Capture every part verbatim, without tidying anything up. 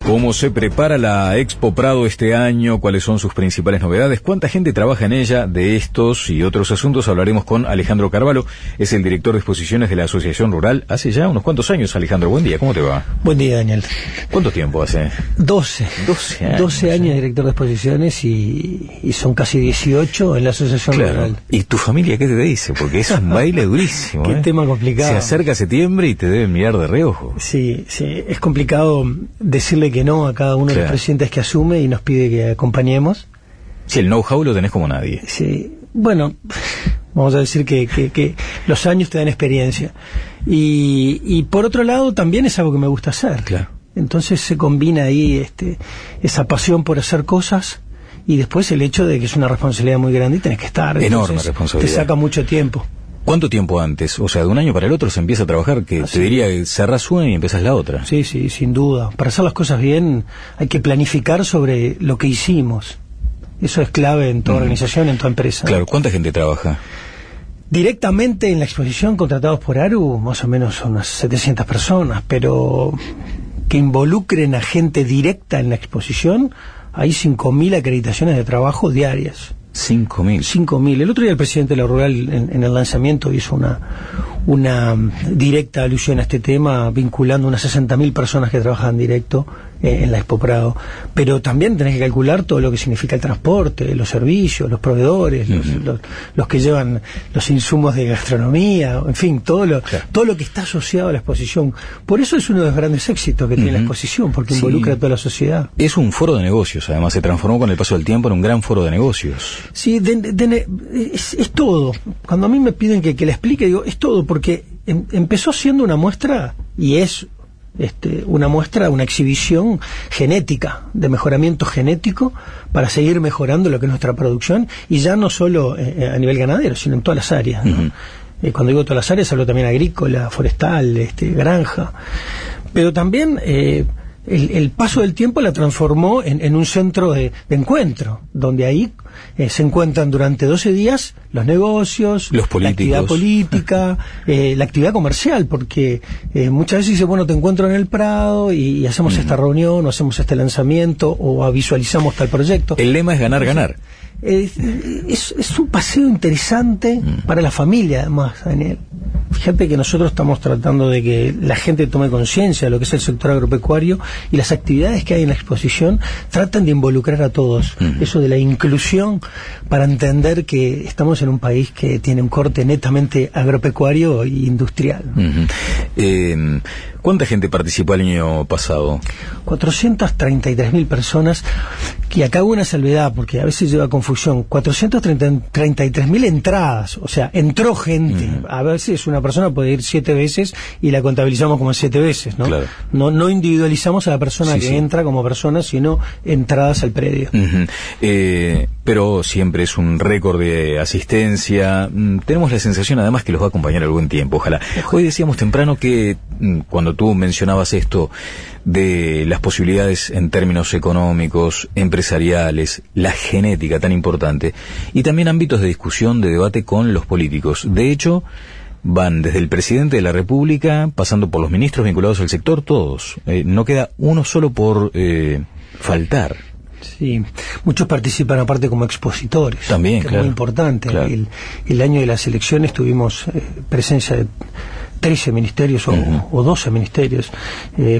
¿Cómo se prepara la Expo Prado este año? ¿Cuáles son sus principales novedades? ¿Cuánta gente trabaja en ella? De estos y otros asuntos hablaremos con Alejandro Carvalho. Es el director de exposiciones de la Asociación Rural. Hace ya unos cuantos años, Alejandro. Buen día, ¿cómo te va? Buen día, Daniel. ¿Cuánto tiempo hace? Doce. Doce años. Doce años de director de exposiciones y, y son casi dieciocho en la Asociación Claro. Rural. ¿Y tu familia qué te dice? Porque es un baile durísimo. Qué ¿eh? tema complicado. Se acerca septiembre y te deben mirar de reojo. Sí, sí, es complicado decirle que no a cada uno Claro. de los presidentes que asume y nos pide que acompañemos. Si el know-how lo tenés como nadie. Sí, bueno, vamos a decir que, que, que los años te dan experiencia. Y, y por otro lado también es algo que me gusta hacer. Claro. Entonces se combina ahí este, esa pasión por hacer cosas y después el hecho de que es una responsabilidad muy grande y tenés que estar. Enorme Entonces, responsabilidad. Te saca mucho tiempo. ¿Cuánto tiempo antes? O sea, de un año para el otro se empieza a trabajar, que Así. te diría que cerrás una y empezás la otra. Sí, sí, sin duda. Para hacer las cosas bien hay que planificar sobre lo que hicimos. Eso es clave en toda Mm. organización, en toda empresa. Claro, ¿cuánta gente trabaja? Directamente en la exposición, contratados por ARU, más o menos son unas setecientas personas, pero que involucren a gente directa en la exposición, hay cinco mil acreditaciones de trabajo diarias. Cinco mil. cinco mil. El otro día el presidente de la Rural en, en el lanzamiento hizo una, una um, directa alusión a este tema, vinculando unas sesenta mil personas que trabajan directo eh, en la Expo Prado. Pero también tenés que calcular todo lo que significa el transporte, los servicios, los proveedores, los, Uh-huh. los, los que llevan los insumos de gastronomía, en fin, todo lo, Claro. todo lo que está asociado a la exposición. Por eso es uno de los grandes éxitos que tiene la Uh-huh. exposición, porque Sí. involucra a toda la sociedad. Es un foro de negocios, además se transformó con el paso del tiempo en un gran foro de negocios. Sí, de- de- de- es, es todo. Cuando a mí me piden que, que la explique, digo, es todo, porque em- empezó siendo una muestra, y es este, una muestra, una exhibición genética, de mejoramiento genético, para seguir mejorando lo que es nuestra producción, y ya no solo eh, a nivel ganadero, sino en todas las áreas, ¿no? Ujú. Eh, cuando digo todas las áreas, hablo también agrícola, forestal, este, granja, pero también eh, el, el paso del tiempo la transformó en, en un centro de, de encuentro, donde ahí eh, se encuentran durante doce días los negocios, Los la políticos. actividad política, eh, la actividad comercial, porque eh, muchas veces dice, bueno, te encuentro en el Prado y, y hacemos Ujú. esta reunión, o hacemos este lanzamiento, o visualizamos tal proyecto. El lema es ganar, ganar. Eh, es, es un paseo interesante Mm. para la familia, además, Daniel. Fíjate que nosotros estamos tratando de que la gente tome conciencia de lo que es el sector agropecuario, y las actividades que hay en la exposición tratan de involucrar a todos. Mm. Eso de la inclusión, para entender que estamos en un país que tiene un corte netamente agropecuario e industrial. Ujú. Eh, ¿Cuánta gente participó el año pasado? cuatrocientas treinta y tres mil personas, que acá hubo una salvedad, porque a veces lleva confusión. cuatrocientas treinta y tres mil entradas, o sea, entró gente. Mm. A veces una persona puede ir siete veces y la contabilizamos como siete veces, ¿no? Claro. No, no individualizamos a la persona Sí, que sí. entra como persona, sino entradas al predio. Ujú. Eh, pero siempre es un récord de asistencia. Mm, Tenemos la sensación además que los va a acompañar algún tiempo, ojalá. Hoy decíamos temprano que mm, cuando tú mencionabas esto de las posibilidades en términos económicos, empresariales, la genética tan importante, y también ámbitos de discusión, de debate con los políticos. De hecho, van desde el presidente de la República, pasando por los ministros vinculados al sector, todos. Eh, no queda uno solo por eh, faltar. Sí, muchos participan aparte como expositores. También, que claro. es muy importante. Claro. El, el año de las elecciones tuvimos eh, presencia de trece ministerios o, Ujú. o doce ministerios. Eh,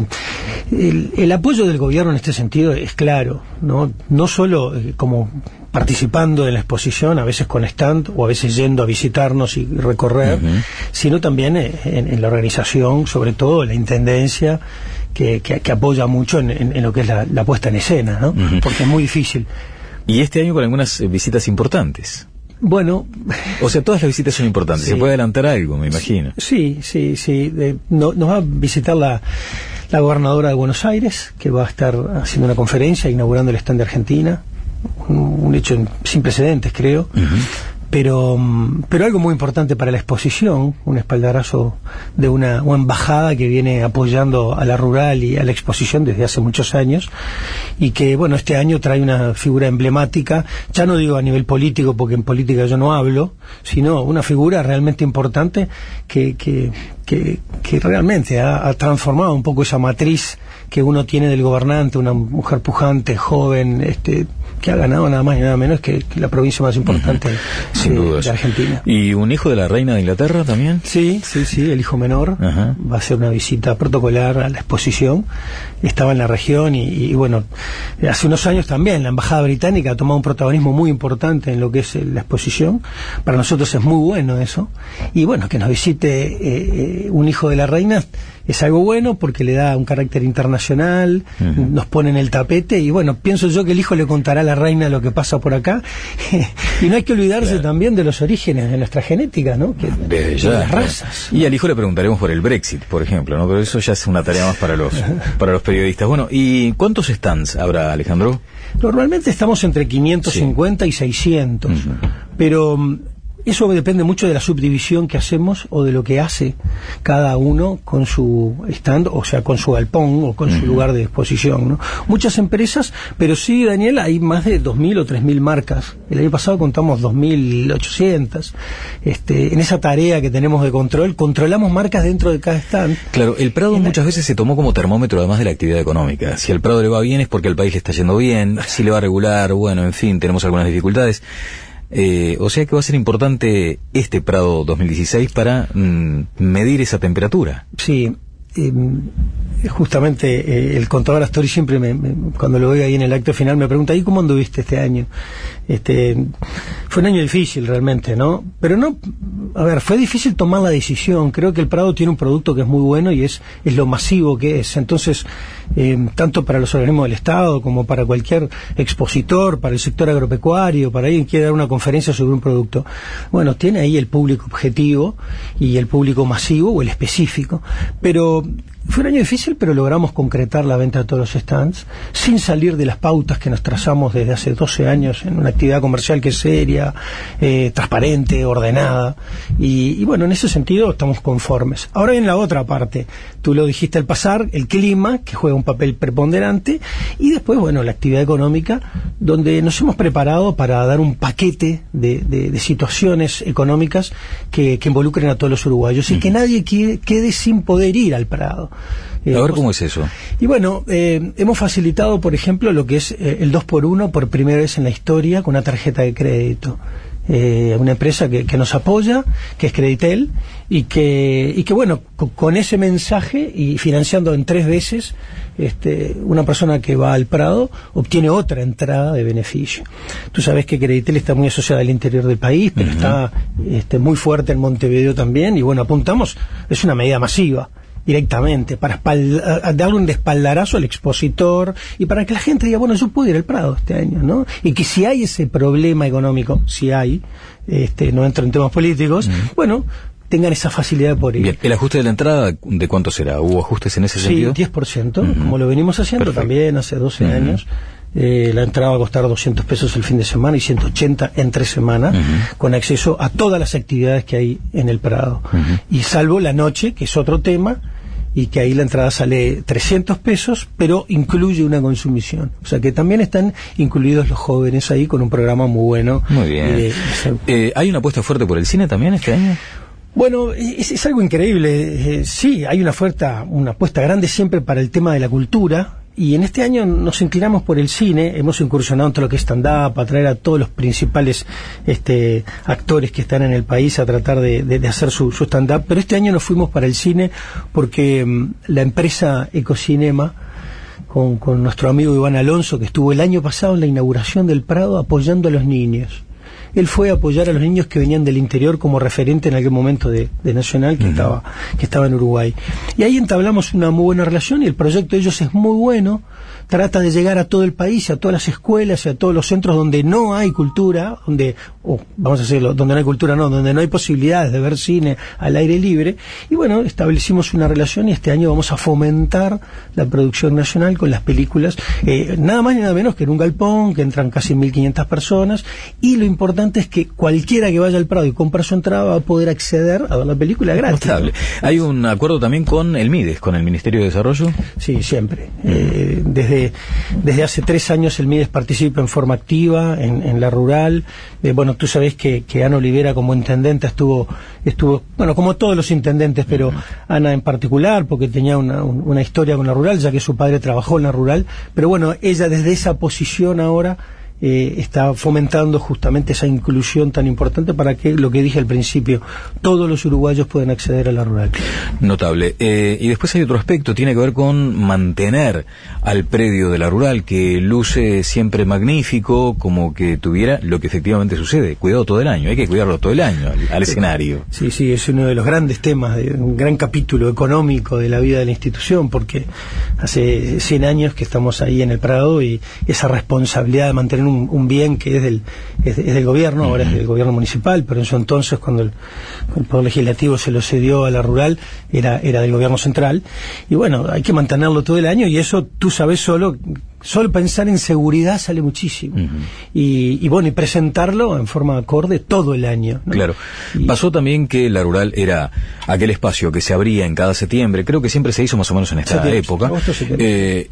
el, el apoyo del gobierno en este sentido es claro, no, no solo eh, como participando en la exposición, a veces con stand o a veces yendo a visitarnos y recorrer, Ujú. sino también eh, en, en la organización, sobre todo la intendencia, que, que, que apoya mucho en, en, en lo que es la, la puesta en escena, ¿no? Ujú. Porque es muy difícil. Y este año con algunas eh, visitas importantes. Bueno, O sea, todas las visitas son importantes. Sí. Se puede adelantar algo, me imagino. sí, sí, sí. De- no- nos va a visitar la, la gobernadora de Buenos Aires, que va a estar haciendo una conferencia inaugurando el stand de Argentina. Un, un hecho en- sin precedentes, creo. Ujú. Pero, mm, pero algo muy importante para la exposición, un espaldarazo de una, una embajada que viene apoyando a la rural y a la exposición desde hace muchos años, y que, bueno, este año trae una figura emblemática, ya no digo a nivel político, porque en política yo no hablo, sino una figura realmente importante que, que, que, que realmente ha, ha transformado un poco esa matriz que uno tiene del gobernante, una mujer pujante, joven, este, que ha ganado nada más y nada menos que, que la provincia más importante uh-huh. Sin de, dudas. de Argentina. ¿Y un hijo de la reina de Inglaterra también? Sí, sí, sí, el hijo menor uh-huh. va a hacer una visita protocolar a la exposición. Estaba en la región y, y bueno, hace unos años también la embajada británica ha tomado un protagonismo muy importante en lo que es la exposición. Para nosotros es muy bueno eso. Y bueno, que nos visite eh, eh, un hijo de la reina es algo bueno porque le da un carácter internacional, uh-huh. nos pone en el tapete y bueno, pienso yo que el hijo le contará a la reina lo que pasa por acá. Y no hay que olvidarse claro. también de los orígenes de nuestra genética, ¿no? Que, Desde ya, de las claro. razas. Y al hijo le preguntaremos por el Brexit, por ejemplo, ¿no? Pero eso ya es una tarea más para los para los periodistas. Bueno, ¿y cuántos stands habrá, Alejandro? Normalmente estamos entre quinientos cincuenta sí. y seiscientos, uh-huh. pero eso depende mucho de la subdivisión que hacemos o de lo que hace cada uno con su stand, o sea, con su galpón o con uh-huh. su lugar de exposición, ¿no? Muchas empresas, pero sí, Daniel, hay más de dos mil o tres mil marcas. El año pasado contamos dos mil ochocientas. Este, en esa tarea que tenemos de control, controlamos marcas dentro de cada stand. Claro, el Prado muchas la... veces se tomó como termómetro además de la actividad económica. Si al Prado le va bien es porque al país le está yendo bien, si le va regular, bueno, en fin, tenemos algunas dificultades. Eh, o sea que va a ser importante este Prado dos mil dieciséis para mm, medir esa temperatura. Sí, eh, justamente eh, el contador Astori siempre me, me, cuando lo veo ahí en el acto final me pregunta, ¿y cómo anduviste este año? Este, fue un año difícil realmente, ¿no? Pero no, a ver, fue difícil tomar la decisión. Creo que el Prado tiene un producto que es muy bueno y es, es lo masivo que es. Entonces, eh, tanto para los organismos del Estado como para cualquier expositor, para el sector agropecuario, para alguien que quiera dar una conferencia sobre un producto, bueno, tiene ahí el público objetivo y el público masivo o el específico. Pero fue un año difícil, pero logramos concretar la venta de todos los stands sin salir de las pautas que nos trazamos desde hace doce años en una actividad comercial que es seria, eh, transparente, ordenada. Y, y bueno, en ese sentido estamos conformes. Ahora en la otra parte, tú lo dijiste al pasar, el clima, que juega un papel preponderante, y después, bueno, la actividad económica, donde nos hemos preparado para dar un paquete de, de, de situaciones económicas que, que involucren a todos los uruguayos y uh-huh. que nadie quede, quede sin poder ir al Prado. Eh, a ver cómo es eso. Y bueno, eh, hemos facilitado, por ejemplo, lo que es eh, el dos por uno por primera vez en la historia con una tarjeta de crédito. Eh, una empresa que, que nos apoya, que es Creditel, y que, y que bueno, con, con ese mensaje y financiando en tres veces, este, una persona que va al Prado obtiene otra entrada de beneficio. Tú sabes que Creditel está muy asociada al interior del país, pero uh-huh. está este, muy fuerte en Montevideo también, y bueno, apuntamos, es una medida masiva. Directamente, para espalda, darle un espaldarazo al expositor y para que la gente diga, bueno, yo puedo ir al Prado este año, ¿no? Y que si hay ese problema económico, si hay, este, no entro en temas políticos, uh-huh. bueno, tengan esa facilidad por ir. Bien, ¿el ajuste de la entrada de cuánto será? ¿Hubo ajustes en ese sentido? Sí, diez por ciento, uh-huh. como lo venimos haciendo Perfecto. También hace doce uh-huh. años. Eh, la entrada va a costar doscientos pesos el fin de semana y ciento ochenta entre semana, uh-huh. con acceso a todas las actividades que hay en el Prado. Uh-huh. Y salvo la noche, que es otro tema, y que ahí la entrada sale trescientos pesos, pero incluye una consumición. O sea que también están incluidos los jóvenes ahí con un programa muy bueno. Muy bien. Eh, eh, ¿Hay una apuesta fuerte por el cine también este año? Bueno, es, es algo increíble. Eh, sí, hay una apuesta, una apuesta grande siempre para el tema de la cultura. Y en este año nos inclinamos por el cine, hemos incursionado en todo lo que es stand-up, a traer a todos los principales este, actores que están en el país a tratar de, de, de hacer su, su stand-up, pero este año nos fuimos para el cine porque um, la empresa Ecocinema, con, con nuestro amigo Iván Alonso, que estuvo el año pasado en la inauguración del Prado apoyando a los niños. Él fue a apoyar a los niños que venían del interior como referente en aquel momento de, de Nacional que, uh-huh. estaba, que estaba en Uruguay. Y ahí entablamos una muy buena relación y el proyecto de ellos es muy bueno, trata de llegar a todo el país, a todas las escuelas y a todos los centros donde no hay cultura, donde, oh, vamos a decirlo, donde no hay cultura no, donde no hay posibilidades de ver cine al aire libre. Y bueno, establecimos una relación y este año vamos a fomentar la producción nacional con las películas, eh, nada más ni nada menos que en un galpón, que entran casi mil quinientas personas, y lo importante es que cualquiera que vaya al Prado y compre su entrada va a poder acceder a ver la película gratis. Notable. ¿Hay un acuerdo también con el MIDES, con el Ministerio de Desarrollo? Sí, siempre. Mm. Eh, desde, desde hace tres años el MIDES participa en forma activa en, en la rural. Eh, bueno, tú sabés que, que Ana Olivera como intendente estuvo, estuvo, bueno, como todos los intendentes, pero uh-huh. Ana en particular, porque tenía una, una historia con la rural, ya que su padre trabajó en la rural, pero bueno, ella desde esa posición ahora Eh, está fomentando justamente esa inclusión tan importante para que, lo que dije al principio, todos los uruguayos puedan acceder a la rural. Notable. Eh, y después hay otro aspecto, tiene que ver con mantener al predio de la rural, que luce siempre magnífico, como que tuviera lo que efectivamente sucede, cuidado todo el año, hay que cuidarlo todo el año, al, al escenario. Sí, sí, es uno de los grandes temas, de un gran capítulo económico de la vida de la institución, porque hace cien años que estamos ahí en el Prado y esa responsabilidad de mantener Un, un bien que es del, es, es del gobierno, ahora es del gobierno municipal, pero en su entonces, cuando el, el Poder Legislativo se lo cedió a la rural, era, era del gobierno central, y bueno, hay que mantenerlo todo el año, y eso tú sabes solo, solo pensar en seguridad sale muchísimo, uh-huh. y, y bueno, y presentarlo en forma acorde todo el año, ¿no? Claro. Y pasó también que la rural era aquel espacio que se abría en cada septiembre, creo que siempre se hizo más o menos en esta septiembre, época, agosto, eh,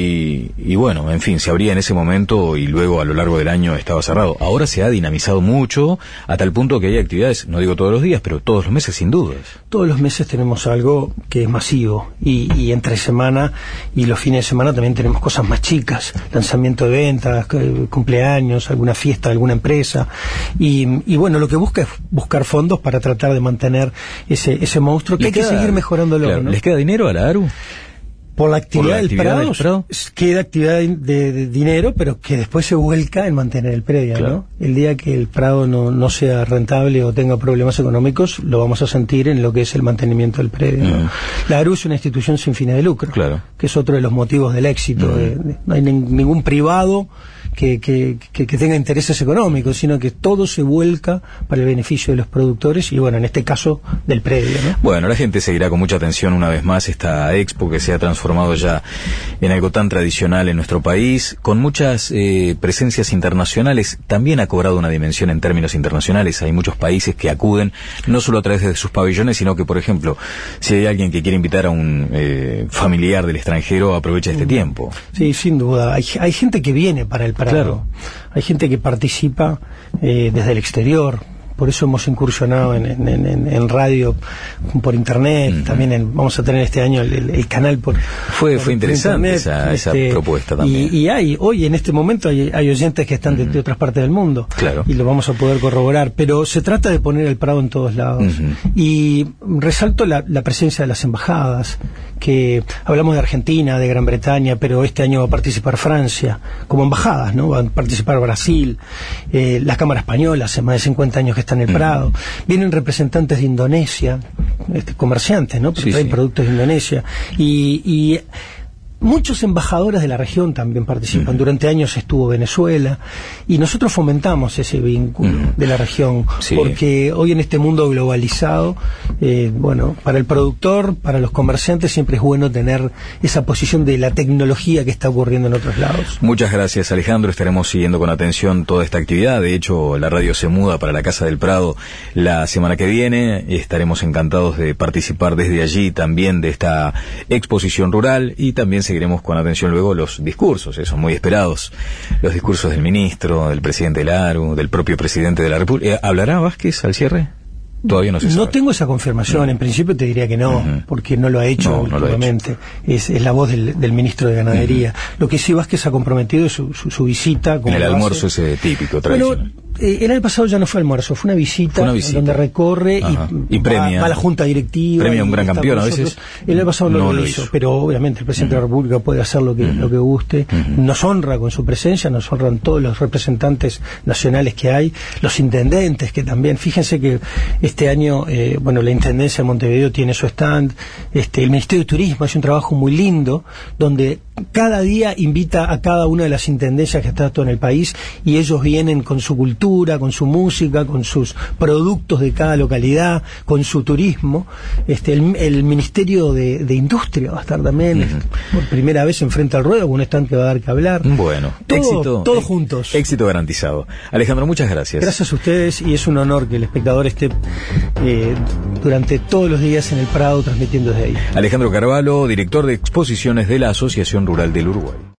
y, y bueno, en fin, se abría en ese momento y luego a lo largo del año estaba cerrado. Ahora se ha dinamizado mucho, a tal punto que hay actividades, no digo todos los días, pero todos los meses sin dudas. Todos los meses tenemos algo que es masivo, y, y entre semana y los fines de semana también tenemos cosas más chicas, lanzamiento de ventas, cumpleaños, alguna fiesta de alguna empresa, y, y bueno, lo que busca es buscar fondos para tratar de mantener ese, ese monstruo, que hay queda, que seguir mejorándolo, claro, ¿no? ¿Les queda dinero a la ARU? Por la actividad, Por la actividad del, Prado, del Prado, queda actividad de, de, de dinero, pero que después se vuelca en mantener el predio, claro. ¿no? El día que el Prado no, no sea rentable o tenga problemas económicos, lo vamos a sentir en lo que es el mantenimiento del predio, ¿no? Uh-huh. La ARU es una institución sin fines de lucro, claro. que es otro de los motivos del éxito. Uh-huh. de, de, no hay ni, ningún privado que, que, que, que tenga intereses económicos, sino que todo se vuelca para el beneficio de los productores y, bueno, en este caso, del predio, ¿no? Bueno, la gente seguirá con mucha atención una vez más esta expo que se ha transformado ya en algo tan tradicional en nuestro país, con muchas eh, presencias internacionales. También ha cobrado una dimensión en términos internacionales. Hay muchos países que acuden, no solo a través de sus pabellones, sino que, por ejemplo, si hay alguien que quiere invitar a un eh, familiar del extranjero, aprovecha este mm. tiempo. Sí, sin duda. Hay, hay gente que viene para el Prado. Claro. Hay gente que participa eh, desde el exterior. Por eso hemos incursionado en, en, en, en radio, por internet, uh-huh. también en, vamos a tener este año el, el, el canal por Fue por, fue interesante por internet, esa, este, esa propuesta también. Y, y hay, hoy en este momento hay, hay oyentes que están uh-huh. de, de otras partes del mundo, claro. y lo vamos a poder corroborar, pero se trata de poner el Prado en todos lados. Uh-huh. Y resalto la, la presencia de las embajadas, que hablamos de Argentina, de Gran Bretaña, pero este año va a participar Francia, como embajadas, ¿no? Va a participar Brasil, eh, la Cámara Española, hace más de cincuenta años que está en el Prado, vienen representantes de Indonesia, este, comerciantes, ¿no? Porque sí, traen sí. productos de Indonesia, y, y muchos embajadores de la región también participan. Uh-huh. Durante años estuvo Venezuela, y nosotros fomentamos ese vínculo uh-huh. de la región, sí. porque hoy en este mundo globalizado, eh, bueno, para el productor, para los comerciantes, siempre es bueno tener esa posición de la tecnología que está ocurriendo en otros lados. Muchas gracias, Alejandro. Estaremos siguiendo con atención toda esta actividad. De hecho, la radio se muda para la Casa del Prado la semana que viene. Estaremos encantados de participar desde allí también de esta exposición rural, y también seguiremos con atención luego los discursos, esos muy esperados, los discursos del ministro, del presidente de la ARU, del propio presidente de la República. ¿Hablará Vázquez al cierre? Todavía no se sabe. No tengo esa confirmación, uh-huh. en principio te diría que no, uh-huh. porque no lo ha hecho no, últimamente, no lo ha hecho. Es, es la voz del, del ministro de Ganadería. Uh-huh. Lo que sí Vázquez ha comprometido es su, su, su visita. En el almuerzo ese típico, tradicional. Bueno, eh, el año pasado ya no fue almuerzo, fue una visita, fue una visita. donde recorre y, y premia, va, va a la junta directiva. Premia a un gran campeón a veces. El año pasado no, no lo, lo hizo, hizo, pero obviamente el presidente uh-huh. de la República puede hacer lo que, uh-huh. lo que guste. Uh-huh. Nos honra con su presencia, nos honran todos los representantes nacionales que hay, los intendentes que también. Fíjense que este año... Eh, bueno, la Intendencia de Montevideo tiene su stand, este, el Ministerio de Turismo hace un trabajo muy lindo, donde cada día invita a cada una de las intendencias que está todo en el país, y ellos vienen con su cultura, con su música, con sus productos de cada localidad, con su turismo. Este, el, el Ministerio de, de Industria va a estar también uh-huh. por primera vez enfrente al ruedo, con un stand que va a dar que hablar. Bueno, todo, éxito, todos juntos. Éxito garantizado. Alejandro, muchas gracias. Gracias a ustedes, y es un honor que el espectador esté eh, durante todos los días en el Prado transmitiendo desde ahí. Alejandro Carvalho, director de exposiciones de la Asociación Rural del Uruguay.